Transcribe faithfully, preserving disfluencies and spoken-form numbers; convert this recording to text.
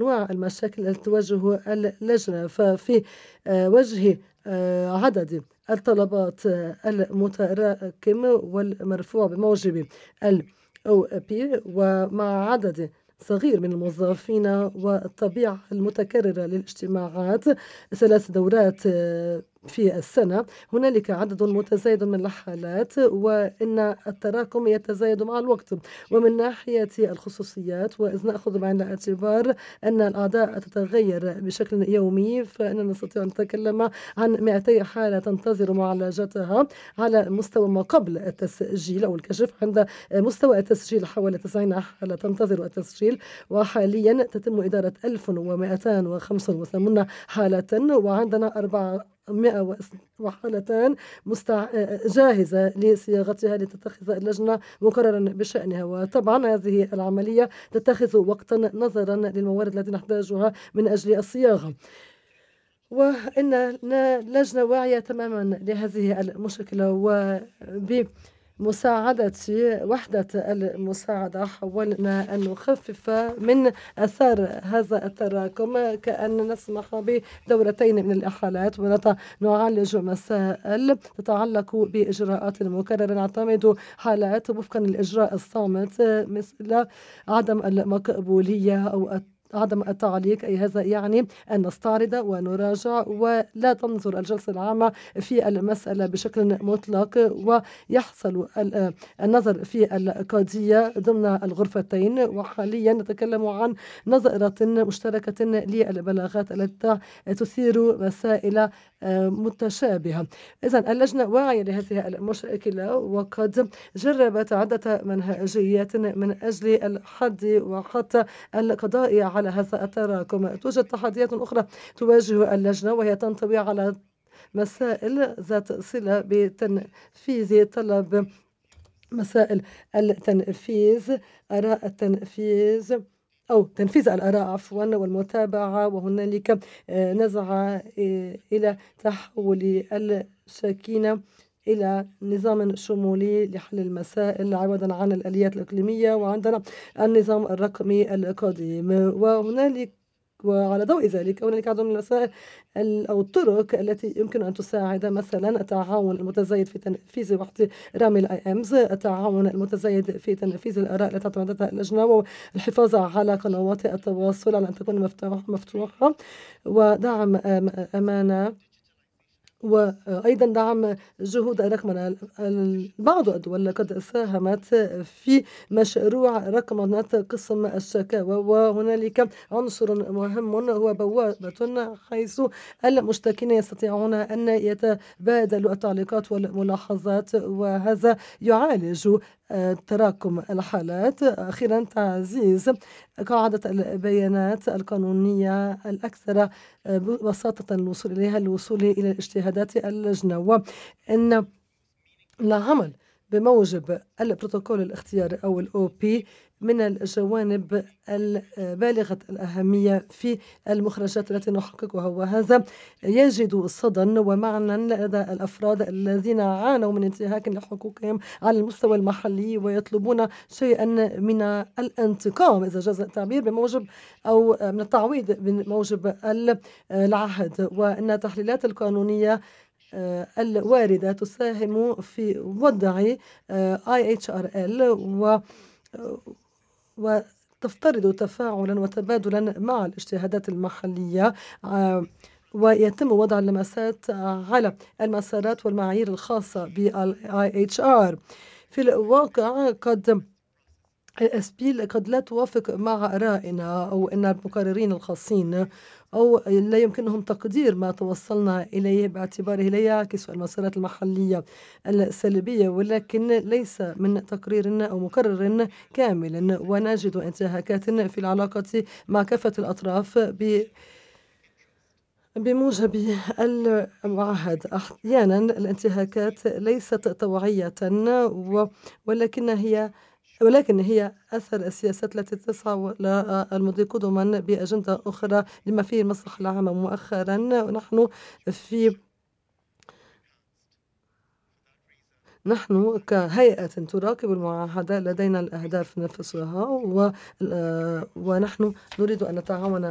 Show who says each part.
Speaker 1: أنواع المشاكل التي تواجه اللجنة. ففي وجه عدد الطلبات المتراكم والمرفوع بموجب ال أو بي ومع عدد صغير من الموظفين والطبيعة المتكررة للاجتماعات ثلاث دورات في السنة، هنالك عدد متزايد من الحالات وإن التراكم يتزايد مع الوقت. ومن ناحية الخصوصيات وإذ نأخذ بعين الاعتبار أن الأعضاء تتغير بشكل يومي، فإننا نستطيع أن نتكلم عن مئتي حالة تنتظر معالجتها على مستوى ما قبل التسجيل أو الكشف. عند مستوى التسجيل حوالي تسعين حالة تنتظر التسجيل، وحاليا تتم إدارة ألف ومئتين وخمسة وثمانين حالة، وعندنا أربعمائة وحالتان مستع... جاهزة لصياغتها لتتخذ اللجنة مقررا بشأنها. وطبعا هذه العملية تتخذ وقتا نظرا للموارد التي نحتاجها من أجل الصياغة، وإن لجنة واعية تماما لهذه المشكلة. وبمساعدة وحدة المساعدة حاولنا أن نخفف من أثار هذا التراكم كأن نسمح بدورتين من الإحالات ونعالج مسائل تتعلق بإجراءات مكررة. نعتمد حالات وفقا للإجراء الصامت مثل عدم المقبولية أو عدم التعليق، أي هذا يعني أن نستعرض ونراجع ولا تنظر الجلسة العامة في المسألة بشكل مطلق، ويحصل النظر في القضية ضمن الغرفتين. وحاليا نتكلم عن نظرة مشتركة للبلاغات التي تثير مسائل متشابهة. إذن اللجنة واعية لهذه المشكلة وقد جربت عدة منهجيات من أجل الحد وحتى القضاء على هذا التراكم. توجد تحديات أخرى تواجه اللجنة وهي تنطوي على مسائل ذات صلة بتنفيذ طلب مسائل التنفيذ آراء التنفيذ أو تنفيذ الآراء عفوا والمتابعة. وهنالك نزعة إلى تحول السكينة إلى نظام شمولي لحل المسائل عوضا عن الآليات الإقليمية، وعندنا النظام الرقمي القديم. وهنالك وعلى ضوء ذلك هنالك عدد من الوسائل أو الطرق التي يمكن أن تساعد، مثلا التعاون المتزايد في تنفيذ واحترام الآي إمز، التعاون المتزايد في تنفيذ الآراء التي اعتمدتها اللجنة، والحفاظ على قنوات التواصل على أن تكون مفتوحة، ودعم أمانة، وأيضا دعم جهود رقمنة. بعض الدول قد ساهمت في مشروع رقمنة قسم الشكاوى، وهنالك عنصر مهم هو بوابة حيث المشتكين يستطيعون أن يتبادلوا التعليقات والملاحظات، وهذا يعالج تراكم الحالات. أخيرا تعزيز قاعدة البيانات القانونية الأكثر بساطة الوصول إليها الوصول إلى اجتهادات اللجنة، وإن العمل بموجب البروتوكول الاختياري أو الأو بي من الجوانب البالغة الأهمية في المخرجات التي نحققها، وهذا يجد صدى ومعنى لدى الأفراد الذين عانوا من انتهاك لحقوقهم على المستوى المحلي ويطلبون شيئا من الانتقام إذا جاز التعبير بموجب أو من التعويض بموجب العهد. وأن التحليلات القانونية الواردة تساهم في وضع آي إتش آر إل و وتفترض تفاعلا وتبادلا مع الاجتهادات المحلية، ويتم وضع اللمسات على المسارات والمعايير الخاصة بالآي إتش آر. في الواقع قد الأسبيل قد لا توافق مع آرائنا أو أن المقررين الخاصين أو لا يمكنهم تقدير ما توصلنا إليه باعتباره لا يعكس المسارات المحلية السلبية، ولكن ليس من تقرير أو مقرر كامل، ونجد انتهاكات في العلاقة مع كافة الأطراف ب بموجب المعهد. أحيانا الانتهاكات ليست طوعية ولكن هي ولكن هي أثر السياسات التي تسعى للمضي قدما بأجندة أخرى لما فيه المصلحة العامة. مؤخرا نحن في نحن كهيئة تراقب المعاهدة لدينا الأهداف نفسها، ونحن نريد أن نتعاون